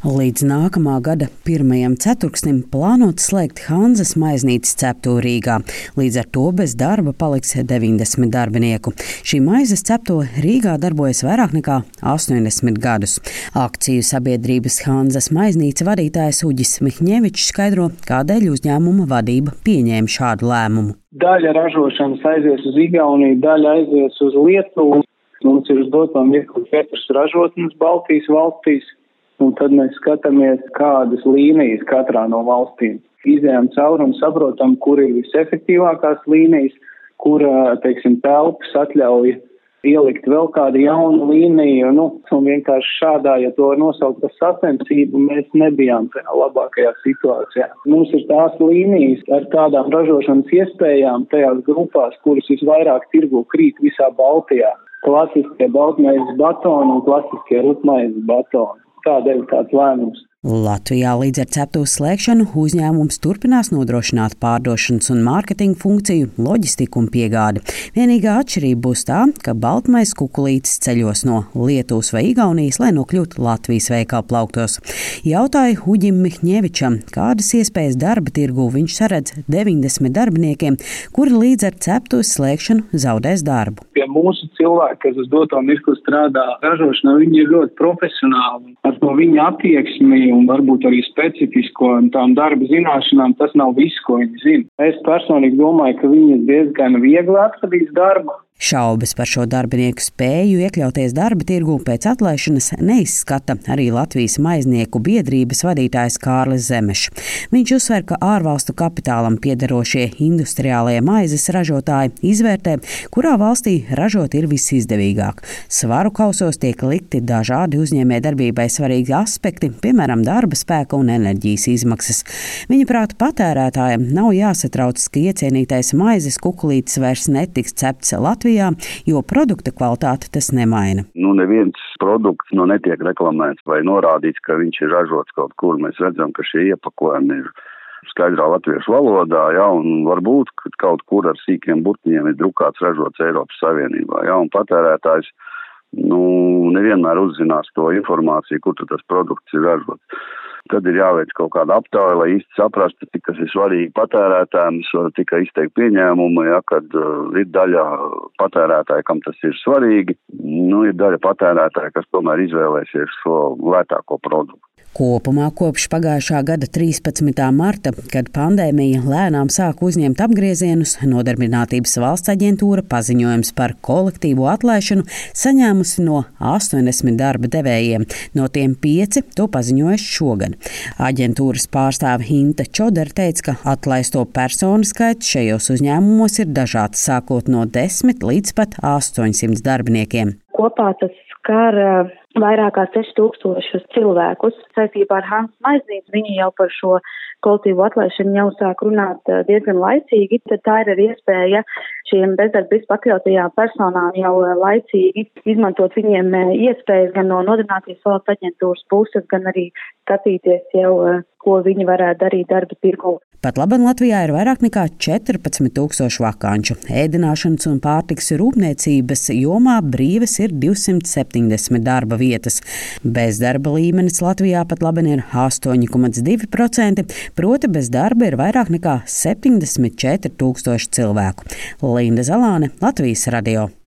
Līdz nākamā gada 1. ceturksnim plānots slēgt Hanzas maiznītes cepto Rīgā. Līdz ar to bez darba paliks 90 darbinieku. Šī maizes cepto Rīgā darbojas vairāk nekā 80 gadus. Akciju sabiedrības Hanzas maiznīca vadītājs Uģis Mihņevičs skaidro, kādēļ uzņēmuma vadība pieņēma šādu lēmumu. Daļa ražošanas aizies uz Igauniju, daļa aizies uz Lietuvu. Mums ir uz doto mirkli 4 ražotnes Baltijas valstīs. Un tad mēs skatāmies, kādas līnijas katrā no valstīm. Izējām cauri un saprotam, kur ir visefektīvākās līnijas, kur, telpas atļauj ielikt vēl kādu jaunu līniju. Un vienkārši šādā, ja to nosaukt par sacensību, mēs nebijām tajā labākajā situācijā. Mums ir tās līnijas ar tādām ražošanas iespējām tajās grupās, kuras visvairāk tirgu krīt visā Baltijā. Klasiskie baltmaizes batoni un klasiskie rupmaizes batoni. Tādēļ tāds lēmums. Latvijā līdz ar ceptuves slēgšanu uzņēmums turpinās nodrošināt pārdošanas un mārketinga funkciju, loģistiku un piegādi. Vienīgā atšķirība būs tā, ka baltmaizes kukulītes ceļos no Lietuvas vai Igaunijas, lai nokļūtu Latvijas veikalu plauktos. Jautāju Uģim Mihņevičam, kādas iespējas darba tirgū viņš saredz 90 darbiniekiem, kuri līdz ar ceptuves slēgšanu zaudēs darbu. Pie mūsu cilvēki, kas uz doto mirkli strādā ražošanā, viņi ir ļoti profesionāli. Ar to viņa attieksmi un varbūt arī specifisko un tām darba zināšanām, tas nav viss, ko viņi zina. Es personīgi domāju, ka viņi diezgan viegli atradīs darbu. Šaubas par šo darbinieku spēju iekļauties darba tirgū pēc atlaišanas neizskata arī Latvijas maiznieku biedrības vadītājs Kārlis Zemešs. Viņš uzsver, ka ārvalstu kapitālam piederošie industriālie maizes ražotāji izvērtē, kurā valstī ražot ir visizdevīgāk. Svaru kausos tiek likti dažādi uzņēmējdarbībai svarīgi aspekti, piemēram, darba spēka un enerģijas izmaksas. Viņa prāta patērētājiem nav jāsatraucas, ka iecienītais maizes kukulītis vairs netiks cepts Latvijā, jo produkta kvalitāte tas nemaina. Neviens produkts netiek reklamēts vai norādīts, ka viņš ir ražots kaut kur. Mēs redzam, ka šie iepakojumi ir skaidrā latviešu valodā, un varbūt kaut kur ar sīkiem burtiņiem ir drukāts ražots Eiropas Savienībā. Un patērētājs nevienmēr uzzinās to informāciju, kur tas produkts ir ražots. Tad ir jāveic kaut kāda aptauja, lai īsti saprastu, cik tas ir svarīgi patērētājiem, tikai izteikt pieņēmumu, kad ir daļa patērētāji, kam tas ir svarīgi, ir daļa patērētāji, kas tomēr izvēlēsies šo lētāko produktu. Kopumā kopš pagājušā gada 13. marta, kad pandēmija lēnām sāk uzņemt apgriezienus, Nodarbinātības valsts aģentūra paziņojums par kolektīvo atlaišanu saņēmusi no 80 darba devējiem, no tiem 5 to paziņojuši šogad. Aģentūras pārstāve Hinta Čodera teica, ka atlaisto personu skaits šajos uzņēmumos ir dažāds, sākot no 10 līdz pat 800 darbiniekiem. Kopā tas skar vairāk kā 6000 cilvēkus. Saistībā ar Hanzas maiznīcu viņi jau par šo kolektīvu atlaišanu jau sāk runāt diezgan laicīgi. Tad tā ir arī iespēja šiem bezdarbības pakļautajām personām jau laicīgi izmantot viņiem iespējas gan no Nodarbinātības valsts aģentūras puses, gan arī skatīties jau, ko viņi varētu darīt darba tirgū. Pat labi Latvijā ir vairāk nekā 14,000 vakanču. Ēdināšanas un pārtikas rūpniecības jomā brīvas ir 270 darba vietas. Bezdarba līmenis Latvijā pat labi ir 8,2%, proti bez darba ir vairāk nekā 74 000 cilvēku. Linda Zalāne, Latvijas radio.